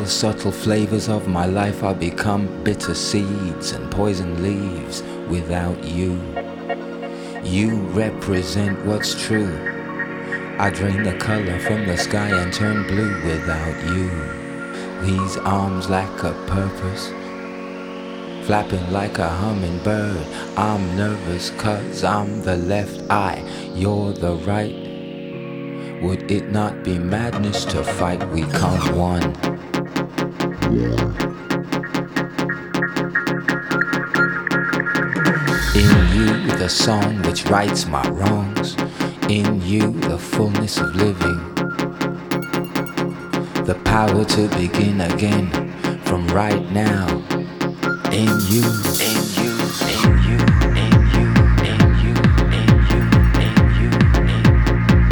the subtle flavors of my life are become bitter seeds and poison leaves without you. You represent what's true. I drain the color from the sky and turn blue without you. These arms lack a purpose, flapping like a hummingbird. I'm nervous 'cause I'm the left eye, you're the right. Would it not be madness to fight? We come one. In you, the song which rights my wrongs. In you, the fullness of living. The power to begin again from right now. In you, in you, in you, in you, in you, in you, in you, in you.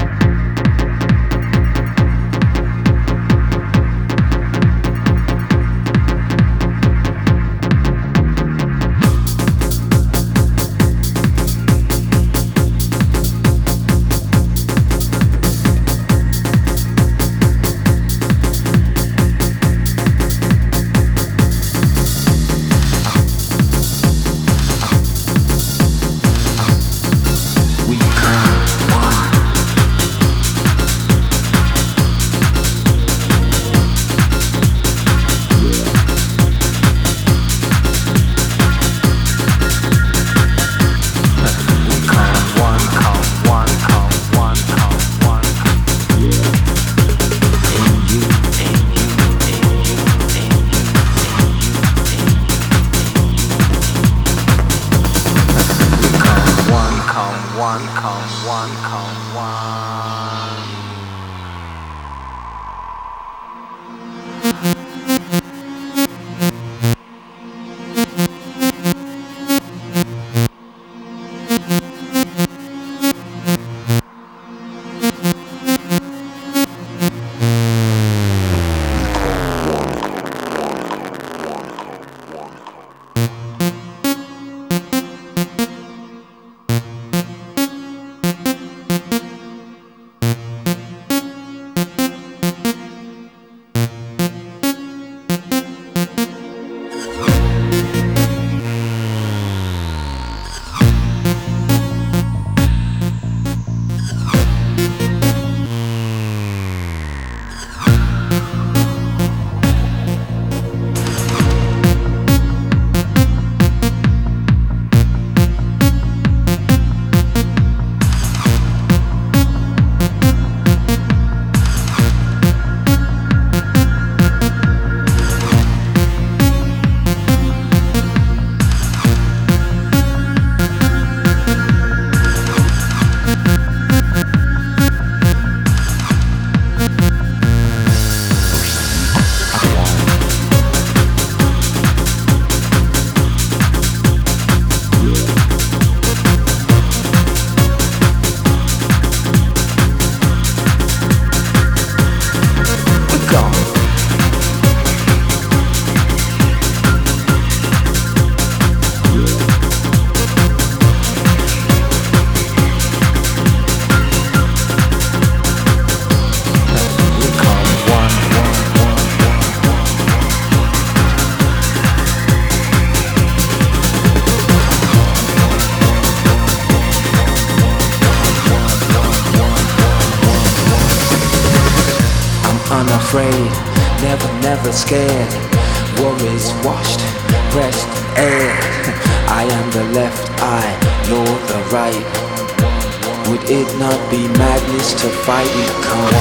Unafraid, never scared. Worries washed, breast air. I am the left eye, you're the right. Would it not be madness to fight? We come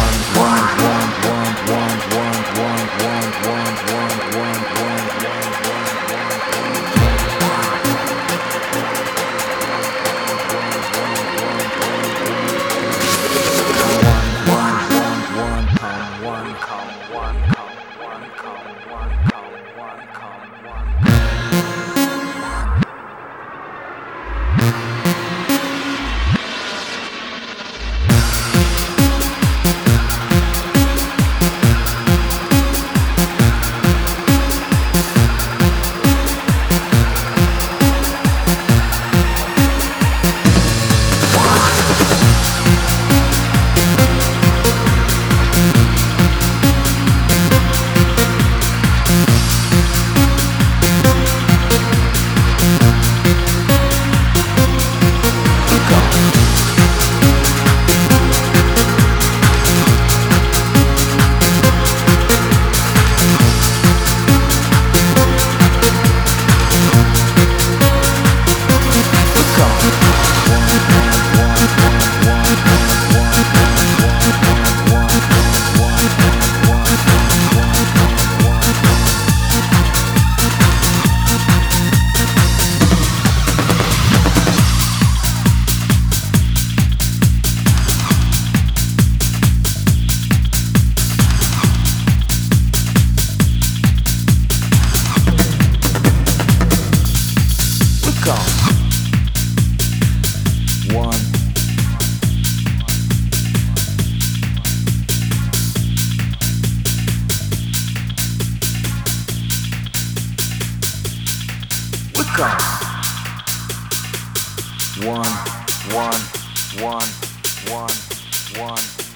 one, one, one, one, one.